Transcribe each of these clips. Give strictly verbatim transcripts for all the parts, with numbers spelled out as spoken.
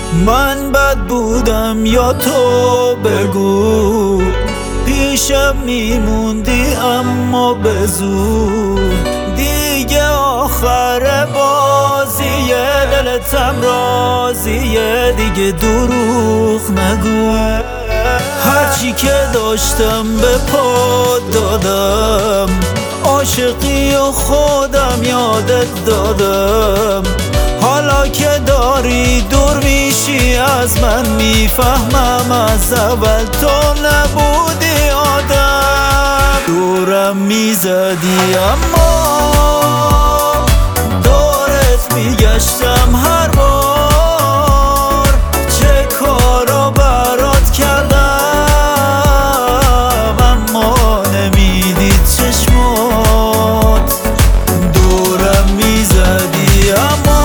من بد بودم یا تو بگو، پیشم میموندی اما به زور. دیگه آخر بازیه، دلتم راضیه، دیگه دروغ نگو. هرچی که داشتم به پا دادم، عاشقی و خودم یادت دادم. حالا که داری دور میشی از من، میفهمم از اول تو نبودی آدم. دورم میزدی اما دورت میگشتم هر بار. چه کارا برات کردم اما نمیدید چشمات. دورم میزدی اما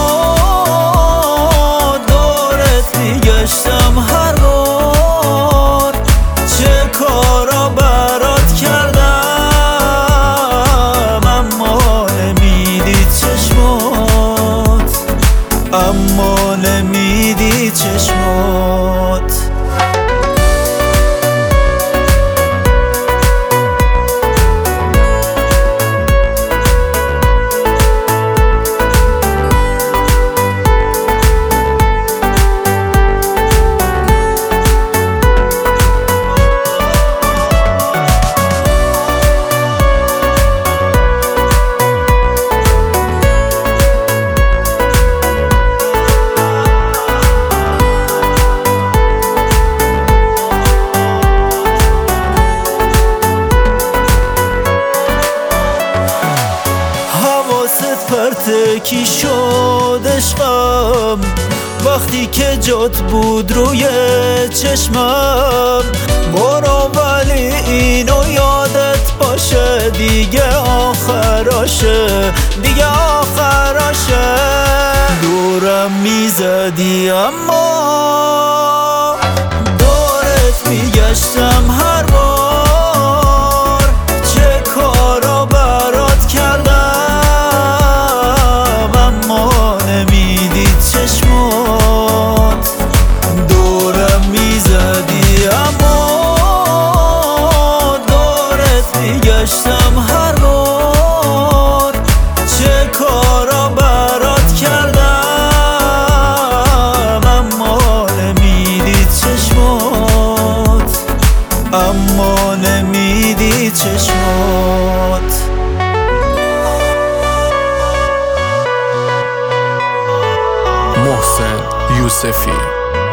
گشتم هر بار. چه کارا برات کردم اما نمیدید چشمات، اما نمیدید چشمات. پرتکی شد عشقم وقتی که جات بود روی چشمم. برو ولی اینو یادت باشه، دیگه آخراشه، دیگه آخراشه. دورم میزدی اما دورت میگشتم هر بار. چه کارا برات کردم چشمات. دورم میزدی اما دورت میگشتم هر بار. چه کارا برات کردم اما نمیدید چشمات، اما نمیدید چشمات. محسن یوسفی